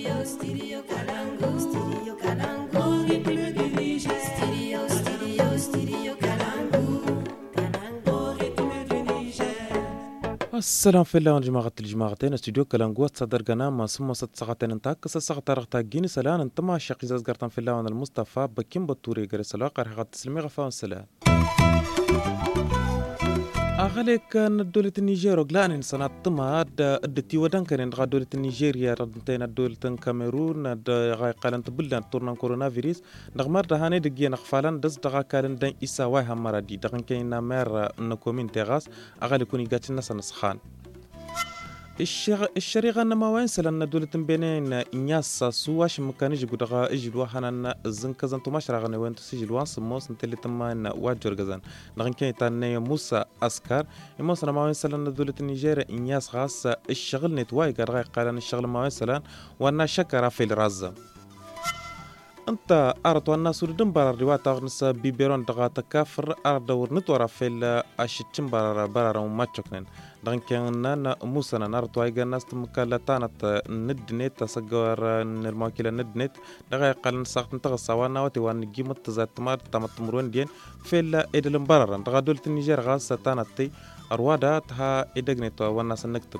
السلام في الله جماعة الجماعتين استوديو كلانجوات صدر قناة ثم ست ساعتين انتاك قصة ساعة رغتا جيني سلان انتما الشيخ زاز قرطان في الله وانا المصطفى بكين بطوري قريس الواقع رحقات تسلمي غفاون سلام أغلق الدولة النيجير وقلان إنسانات تماد الدتي ودان كان دولة النيجيريا ردنتين دولة الكاميرون غاي قالن تبلان تورنا كورونا فيروس نغمار دهاني دقيا نغفالان دز دغا كالن دان إسا واي همارا دي دغن كينا مير نكومين تغاس أغلق كوني قاتل نسا نسخان الشريغة نماوين سلان دولة بينين إنياس سواش مكانيج قدغا إجلوا حنان زنكزن تماش راغني وين تسجلوان سموس نتلي تمان واجور غزان نغن كي تاني موسى أسكار إموس نماوين سلان دولة النيجير إنياس غاس الشغل نتواي قرغي قالان الشغل ماوين سلان وانا شكرا في الرازم انت ارد وانا سودن برار روات اغنس بيبيرون دغا تكافر ارد ورنتورا في الاشتم برار وماتشوكنن دغن كان موسى نارد واي غناس تمكالتانت ندنيت تسغور نرماكيلا ندنيت دغا قال نساق نتغسا وانا وتي وان جيمت زات مار تمتمرون دين في الادلم برار دغا دولة النيجر غاس تانتي اروادا تها ادغنيت وانا سنكتب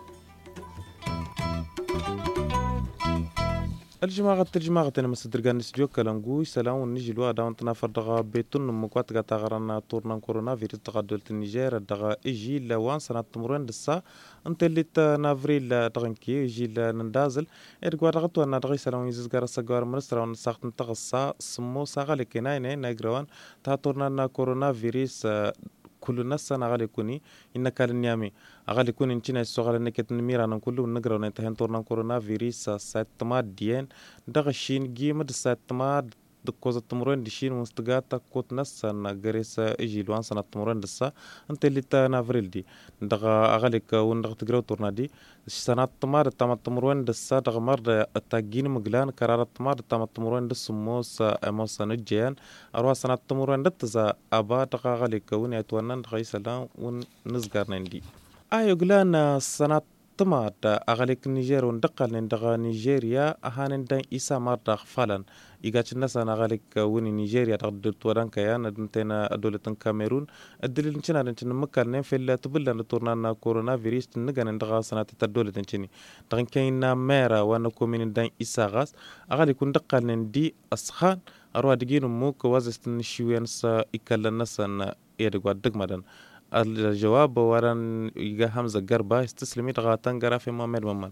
الجماعة أنا مصدرقان نسجو كلامجوي سلام ونجي لوا داون تنافر دغا بيتون مقوات قطع غرنا تورنا كورونا فيروس دغا دولة النيجر دغا إجي لوان سنة تمرين دسا انت اللي تنافريل دغنكي إجي لندازل إرقوا دغتو أنا دغي سلام يزيز غار سجوار منستر ونساق نتغصا سمو ساغالي كناين نايقروان تا تورنا كورونا فيروس كل الناس أنا غالي كوني إن كان نيامي أغالي كوني إنتنا السؤال إنك تنمير أنا كله نقرأ ننتهي تورنا كورونا فيروس ساتما ديان دغشين جيم ساتما دكوزة تمرين دشين مستقاتا كوت ناس أنا جريس إجي لوان سنة تمرين دسا أنت اللي تنافريل دي دغا أغاليك وندغ تقرأ تورنا دي سنة تمار تمرين دسا دغ مر التاجين مقلان قرار تمار تمرين دس موس موس نجيان أروى سنة تمرين دتزا أبا دغا أغاليك وني أتوانا دغا يسلام ونزقار نندي قلان سنة تمار أغاليك نيجير وندقل دغا نيجيريا أهان دان إسا مار دغ فالان إيجاتش الناس أنا غالك وني نيجيريا تقدر توران كيان أدنتنا دولة الكاميرون الدليل نشنا نشنا مكان في التبلة نتورنا كورونا فيروس نجان ندغا سنة الدولة نشني دغن كينا ميرا وانا كومين دان إساغاس أغالي كون دقال ندي أسخان أروى دقين موك وازست نشيوين سا إكال الناس أن يدقوا الدقمدان الجواب وران إيجا همزة قربا استسلمي دغا تنقرا في مامير ممان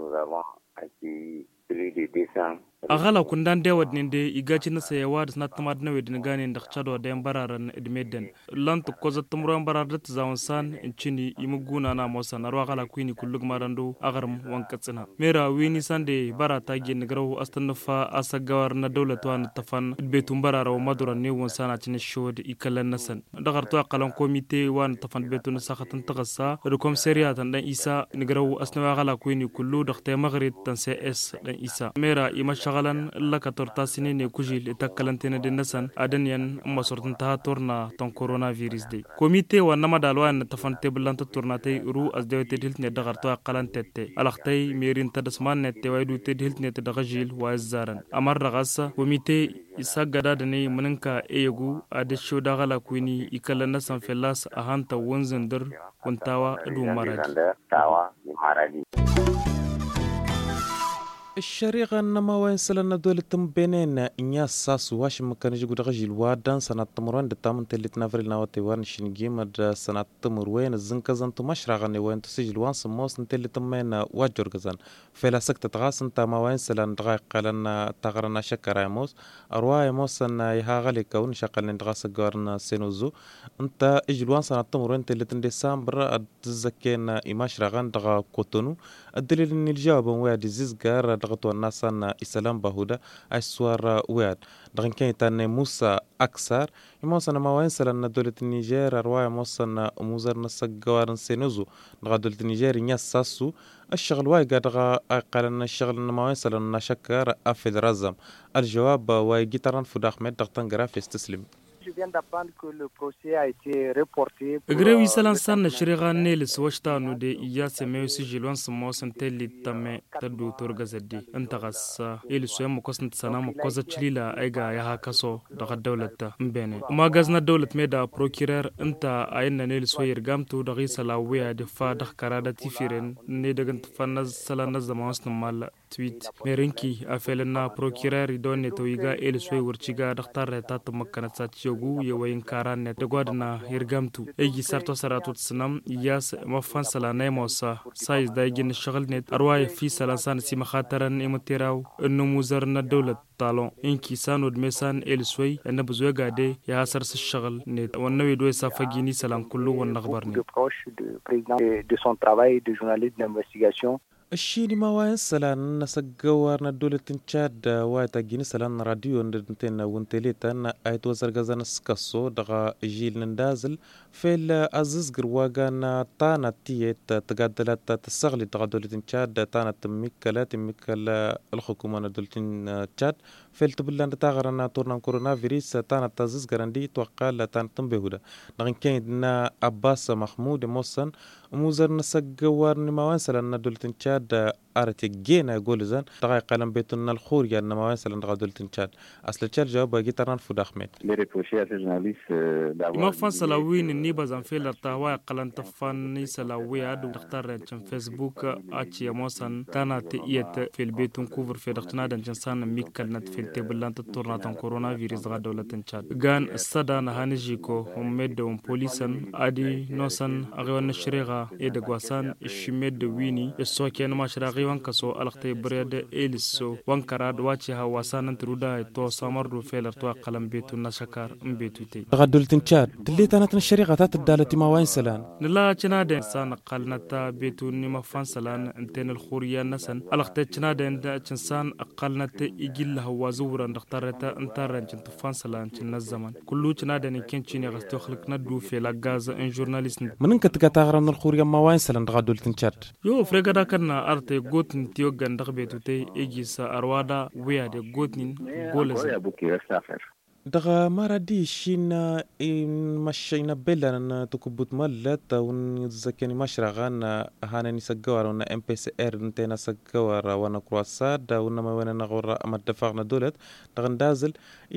agala kundan dewad ninde igachi na sayawad na tamad na wedin gane ndak chado da bararan edmeden lant ko zatumran bararat zawansan inchini imuguna na mosa na rwagala kwini kullug marando agarm wankatsina mera wini sande barata gen graw astanfa asagawar na dawlatu an tafan betum barara wa madura ne wansana tin shod ikalan nasan dagar to qalan komite wan tafan betun sakhatan tagassa rukom seriyatan dan isa nigraw asna gala kwini kullu dakhte magrid tan cs dan isa mera ima shagalan laka tortasini ne kujil takalantene de nasan adanian masortan ta torna ton coronavirus de komite wa namadalwan tafante blanta tornate ru asdewte diltne dagar to qalantete alaxtay merin tadasman nete waydu te diltne te dagajil wa zaran amar ragasa komite isagada dane munanka eyegu ade shoda gala kwini ikala nasan felas ahanta wonzandar kuntawa du maradi الشريغة نما وين سلنا دولة بينين إنياس ساس واش مكان يجود غجيل وادان سنة تمرين دتامن تلي تنافرل نواتي وان شنجي مد سنة تمر وين الزنكزن تمشرغني وين تسجل وان سموس نتلي تمين واجر غزان فلا سكت تغاس انت ما وين سلن دغايق قالنا تغرنا شكر يموس أرواي موس ان يهاغلي كون شقل ندغاس غارنا سينوزو انت اجل وان سنة تمرين تلي تندسامبر تزكين إماشرغان دغا كوتونو الدليل ان الجواب واد زيزغار دغتو الناس ان اسلام بهودا اسوار واد دغن كان تان موسى اكثر موسى ما وين سلنا دولة النيجر روايه موسى موزر نسغوارن سينوزو دغ دولة النيجر نياس ساسو الشغل واي قد قالنا الشغل ما وين سلنا شكر افيد رزم الجواب واي جيتران فود احمد دغتن غراف يستسلم je viens d'apprendre que le procès a été reporté. Grewi salan san shiriga nelis washta no de iya semeu si jilwan samo santelli tame tadu torgazadi antagas il suyam kosnt sana mo koza chilila aiga ya hakaso daga dawlata mbene ma gazna dawlat meda procurer anta ayna nelis wayir gamtu dagi salawiya de fa dak karada tifiren ne daga fanna salana zamans mal tweet merinki afelna procurer idone to iga il suy wurchiga daktar tat makkana satiogu yewayin karane de godna hirgamtu ايجي سارتو سراتو تسنم ياس مفان سلاني موسى سايز دايجين الشغل نت ارواي في سلاسان سي مخاطرا امتيراو انو موزرنا الدولة طالون انكي سانو دميسان السوي ان بزوي غادي يا سرس الشغل نت ونوي دوي صافجيني سلام كله ونخبرني الشيني ما وين سلان نسجوارنا دولة تشاد وايتا جيني سلان راديو ندتين ونتليتن ايت وزر غزان سكاسو دغا جيل نندازل في الازز غرواغان تانا تيت تقادلات تسغلي دغا دولة تشاد تانا تميكلا الحكومة دولة تشاد في التبلان تاغرنا تورنا كورونا فيروس تانا تازز غراندي توقال تانا تنبهودا نغن كاين عباس محمود موسن موزر نسجوار نموان سلان دولة تشاد أرتي جينا جولزان دقائق قلم بيتنا الخور يعني ما مثلا دغدول تنشاد أصل تشال جواب باقي تران فود أحمد. ما فان سلاوين النيبة زنفيل التهواء قلن تفاني سلاوي عدو دختار جن فيسبوك أشي موسان تانا تيت في البيت كوفر في دختنا دنجنسان ميكلنت في التبلان تطورنا تن كورونا فيروس دغدولة تنشاد. جان السدا نهانجيكو هم مدهم بوليسن أدي نوسن أغوان الشريعة إدغواسان الشمد ويني السوكين ما شراغي wankaso alaqtay bareede eliso wankarad wachi hawasanan truda to samardu feler to qalam betu nashakar mbetute تغدل تنشاد اللي تانت الشريعة الدالة ما وين سلان نلا تنادن سان قالنتا بيتو نما فان سلان انتن الخوريا نسن alaqtay تنادن دا تنسان قالنت يجيل هو زورا دختارتا انترن تن فان سلان تن الزمن كله تنادن كنتشني غستو خلقنا دو في لا غاز ان جورناليست منن كتغرن الخوريا ما وين سلان تغدل تنشاد يو فرغدا كنا ارتي gotin tiyo gandak betu te egisa arwada wea de gotin goles دغا مرادي شينا مشينا بلان تكبوت ملت ونزكني مشرغان هانا نسجوار ونا ام بي سي ار نتينا سجوار وانا كرواساد ونا ما وين نغور ما دفعنا دولت دغا ندازل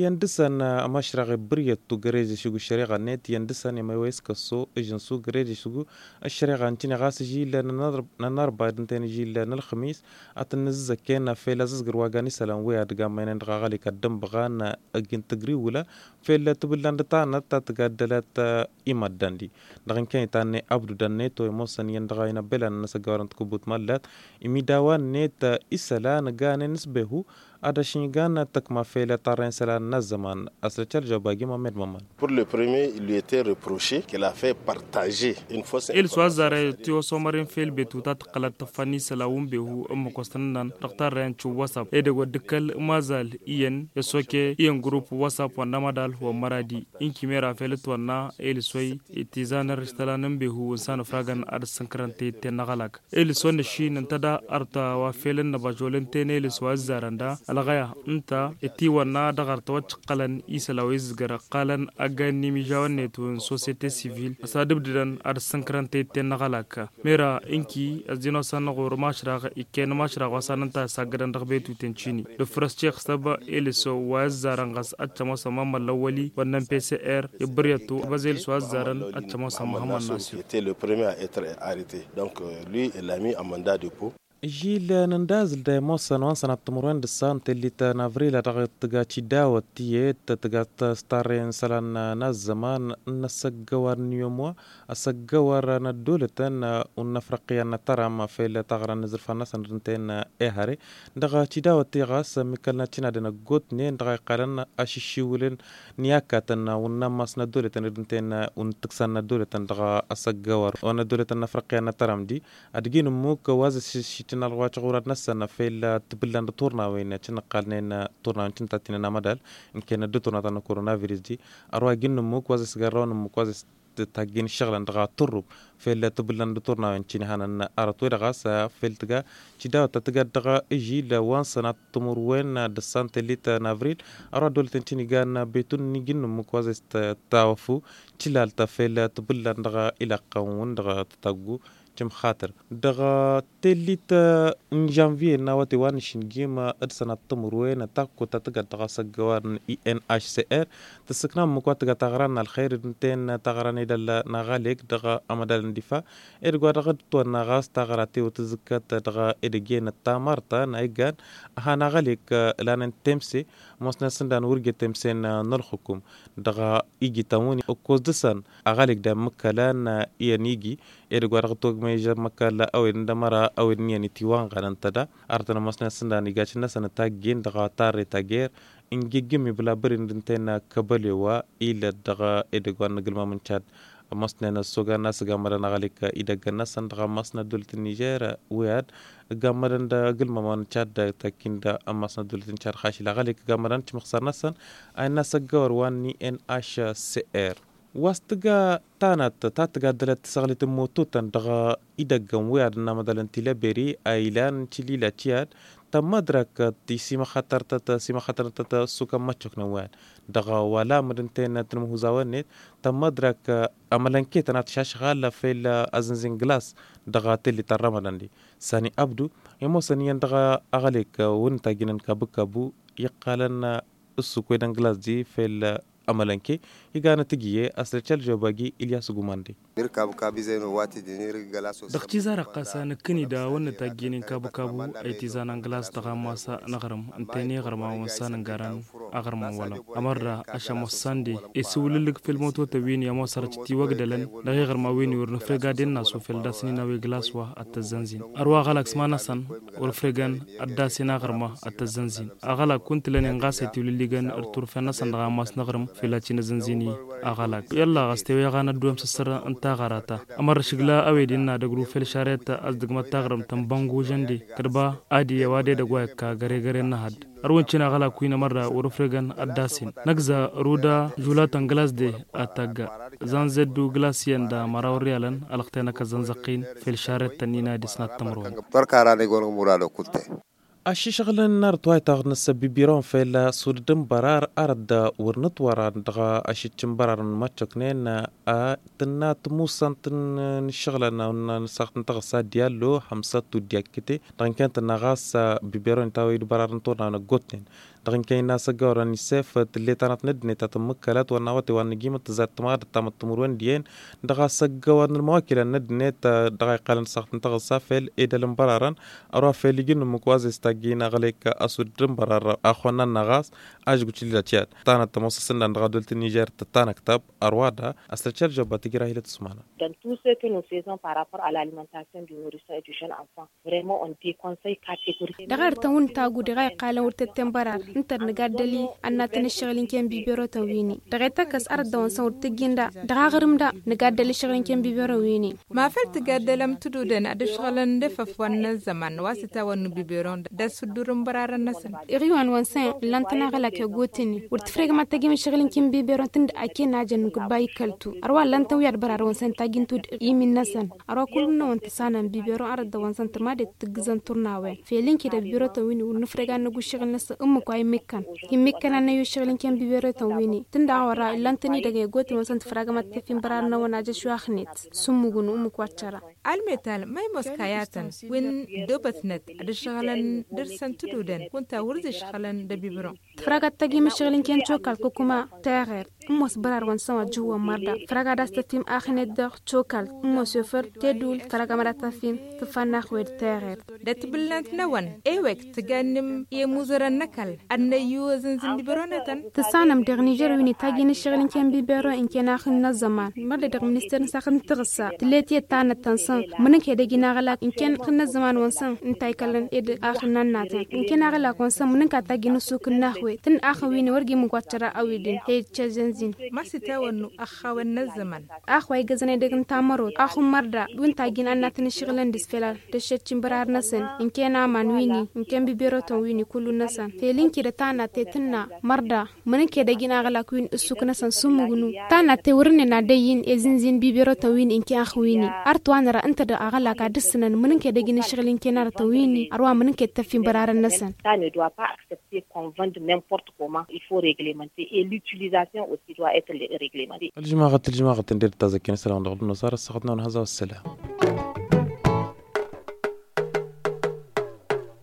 يندسن مشرغ بريت تو غريزي شو الشريعه نت يندسن ما ويس كسو اجنسو غريزي شو الشريعه انتي غاس جي لنا نضرب نتينا جي لنا الخميس اتنزكينا في لازز غرواغاني سلام ويا دغا ما ندغا غالي كدم بغان اجن تغري ولا في التبلان تاعنا تتقدلت إيماد داندي دغن كان تاني أبدو دانيتو يموسن يندغاينا بلان نسجارن تكبوت مالات إميداوان نيت إسلان غان نسبهو Adashingan takma fait la terrain sala nazaman asletel jobagi Mohamed Maman. Pour le premier, il lui était reproché qu'il a fait partager une fausse information. Il soit zare tio somarin fel betuta tqalat tafani sala umbehu kostanan dr ranchu WhatsApp ede wadkal mazal ien yasoke ien group WhatsApp wanda madal wa maradi in kimera felet wana el soy itizana restalan behu san fragan ad sankrante tenagalak el son shin tada arta wa felen nabajolen tenel swazaranda alagaya inta eti wana dagar tawach qalan isalawiz gara qalan agani mijawanetu société civile asadibdan ad sankrante tenagalak mera inki azino san gor mashraga iken mashraga wasananta sagadan dagbetu tenchini le frascheikh saba eliso wazarangas atchama sama malawali wannan PCR ibriyatu bazel swazaran atchama sama Muhammad Nasir était le premier à être arrêté donc lui il a mis en mandat de dépôt جيل نندازل دا موسن وانسان التمرين دسان تلي تنافريلا تغاتشي داوة تيت تغات ستارين سلان ناس زمان نسجوار نيوموا السجوار ندولتن ونفرقيا نترام في التغرى نزل فناس نرنتين اهاري دغاتشي داوة تيغاس ميكالنا تشينا دينا قوت نين دغا قالن اشيشيولين نياكاتن ونماس ندولتن نرنتين ونتكسان ندولتن دغا السجوار وندولتن نفرقيا نترام دي ادقين موك وازي تنا الواقع غورات نسنا في التبلان التورنا وين تنا قالنا تورنا تنا مدال يمكن الدكتور نتاعنا كورونا فيروس دي أروح جن موك وازس جرون موك وازس تاجين شغلا دغا ترب في تبلن دورنا انشين هانا ارتو دغا سا فلتغا تشدا تتغا دغا اجي لوان سنه تمر وين دسانت ليت نافريل ارا دولت انشين غان بيتون نيجن مكوازس تاوفو تشلال تفل تبلن دغا الى قون دغا تتغو جم خاطر دغا تليت ان جانفي ناوتي وان شنجيما ادسنا تمروين تاكو تتغا دغا سغوان اي ان اتش سي ار تسكنا مكو تغا تغران الخير نتين تغراني دل نغاليك دغا امدال اندفاع ارغو دغا تو نغاس تغراتي وتزكت دغا ادجين تامارتا نايغان ها نغاليك لان تمسي مسنا سندان ورغي تمسين نلخكم دغا ايجي تاوني اوكوز دسن اغاليك دا مكلان ينيجي ارغو دغا ميجر مكالا او اندمرا او نياني تيوان غانتدا ارتنا مسنا سندان يغاشنا سنتا جين دغا تاري تاغير انجيجمي بلا برندنتنا كبلوا الى دغا ادغوان نغلما من تشاد مسنا نسوغا ناس غامرا نغاليك ايدغنا سندغا مسنا دولت النيجر وياد غامرن دا غلما من تشاد تاكيندا مسنا دولت نشار خاشي لغاليك غامرن تمخسر نسن اي ناس غور وان ان اش سي ار واستغا تانت تاتغا دلت سغلت موتوتن دغا ايدغن وياد نمدلن تيلبري ايلان تشيليلا تشاد تمدرك تيسيما خطر سيما خطر سوكا ماتشوك نوان دغا ولا مدنتين تنمهوزاونيت تمدرك املانكي تنات شاشغال في الازنزين جلاس دغا تلي ترمدن دي ساني ابدو يمو سنيان دغا اغليك ونتا جنن كابو يقالن السوكويدن جلاس دي في amalanke igana tigiye asrechal jobagi Ilyas Gumande دقتي زارا قاسان كني دا ون تاجين كابو كابو ايتيزان انغلاس دغا ماسا نغرم انتني غرما ونسان غاران اغرما ولا امر اشا موساندي اسوللك في الموتو توين يا موسرتي وغدلن دغي غرما وين ورنفرغادين ناسو في الداسني ناوي غلاس وا التزنزين اروا غلاكس مانسان ورفرغان الداسنا غرما التزنزين اغلا كنت لن غاسيتي لليغان ارتور فنسان دغا ماس نغرم في لاتين زنزيني اغلاك يلا غستوي غانا دوم سسر انت غراتا امر شغلا اويدينا دغرو فل شاريت ازدغما تغرم تنبانغو جندي كربا ادي وادي دغوا كا غري غري نهد arwancina gala kuina marra urufregan addasin nagza ruda julatan glass de ataga zanzedu glassien da marawrialan alaqtena ka zanzaqin fil sharet tanina disnat tamron torkara ne gonu murado kutte أشي شغل النار تواي تاغن السبيبيرون في السودن برار أرد ورنت وران دغا أشي تشمبرار ماتشكنين تنا تموسان تن شغلنا نساق نتغسا ديالو حمسة دياكتي دغن كانت نغاس بيبيرون تاوي برار نطورنا نغوتين دغن كاين ناس غورا نسيف اللي تانت ندني تتمكلات وناوتي وانجيمة تزاد تمار تام التمروين ديين دغا سغوان المواكل ندني دغا قال نساق نتغسا في الإيدال مبراران أروح في لجن مكوازي جينا غليك أسود برار أخونا نغاس أجو تشيل تشات تانا تموسسنا نغادول النيجر تانا كتاب أروادا أسترشل جوبا تجرا هي لتسمعنا. Dans tout ce que nous faisons par rapport à l'alimentation du nourrisson et du jeune enfant, vraiment on déconseille catégoriquement. دغار تون تاغو دغاي قال ورتتن برار انت نغادلي ان تنشغلين كان بيبيرو تويني دغيتا كاس ارد دون سور تجيندا دغاغرم دا نغادلي شغلين كان بيبيرو ويني ما فلت غادلم تدودن ادشغلن دففون زمان واستا ون بيبيرون سدورم برار نسن ريوان وانسان لانتنا غلاك غوتيني ورتفرق ما تجي من شغلين كيم بيبيرون تند اكين ناجن كباي كلتو اروا لانتا ويار برار وانسان تاجين تود يمين نسن اروا كلنا وانت سانا بيبيرون ارد وانسان تماد تغزن تورناوي في لينكي دا بيبيرو تويني ونفرق نغو شغل نس امكو اي مكان يمكن ان يو شغلين كيم بيبيرو تويني تندا ورا لانتني دغه غوتي وانسان تفرق ما تفين برار نوانا جشو اخنيت سمغون امكو اتشرا المثال ما مسكاياتن وين دوبتنت ادشغلن درسن تدودن كنت ورد شغلن دبيبرون فراغا تاغي مشغلين كان توكال كوكوما تاغير موس برار وانسان جوا مردا فراغا داستفيم اخنيت دغ توكال موس يفر تدول فراغا مرتا فين تفنا خويد تاغير دتبلنت نون ايوك تغنم يموزر النكل ان يوزن بيبرونتن تسانم دغ نيجر ويني تاغي نشغلين كان بيبرون ان كان اخن الزمان مردا دغ منستر ساخن تغسا تلاتي تانا تنسان kan mun ke da gina gala in ken kan zaman wansan in tai kalan ed akhinan nata in ken gala konsan mun ka ta ginu su kun nahwe tun akhawi ne wargi mu kwatara awidin he chazenzin masita wannu akhawan nazaman akhwai gazane da kan tamaro akhum marda dun ta gina natin shiglan disfelal da shecin barar nasan in kena manwini in ken bibero ton wini kullu nasan felinki da tana te tunna marda mun ke da gina gala kuin usuk nasan sumugunu tana te wurne na dayin ezinzin bibero ton wini in ken akhwini artwanara anta da agala ka disnan mun ke da gina shiglin kenar ton wini arwa mun ke tafin barar nasan ça ne doit pas accepter qu'on vende n'importe comment il faut réglementer et l'utilisation aussi doit être réglementée الجماعة ندير تازكين سلام ضغط النصارى سقطنا هذا والسلام